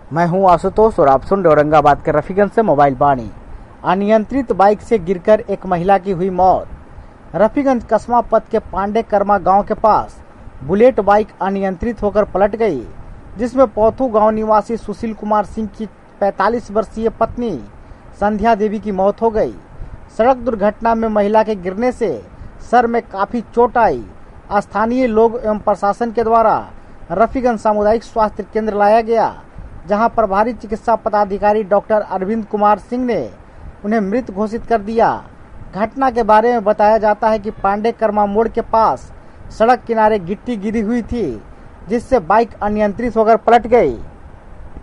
मैं हूं आशुतोष और आप सुन रहे औरंगाबाद के रफीगंज से मोबाइल वाणी। अनियंत्रित बाइक से गिरकर एक महिला की हुई मौत। रफीगंज कस्बा पथ के पांडे कर्मा गांव के पास बुलेट बाइक अनियंत्रित होकर पलट गई, जिसमें पौथू गांव निवासी सुशील कुमार सिंह की 45 वर्षीय पत्नी संध्या देवी की मौत हो गई। सड़क दुर्घटना में महिला के गिरने से सर में काफी चोट आई। स्थानीय लोग एवं प्रशासन के द्वारा रफीगंज सामुदायिक स्वास्थ्य केंद्र लाया गया, जहां प्रभारी चिकित्सा पदाधिकारी डॉक्टर अरविंद कुमार सिंह ने उन्हें मृत घोषित कर दिया। घटना के बारे में बताया जाता है कि पांडे कर्मा मोड़ के पास सड़क किनारे गिट्टी गिरी हुई थी, जिससे बाइक अनियंत्रित होकर पलट गई।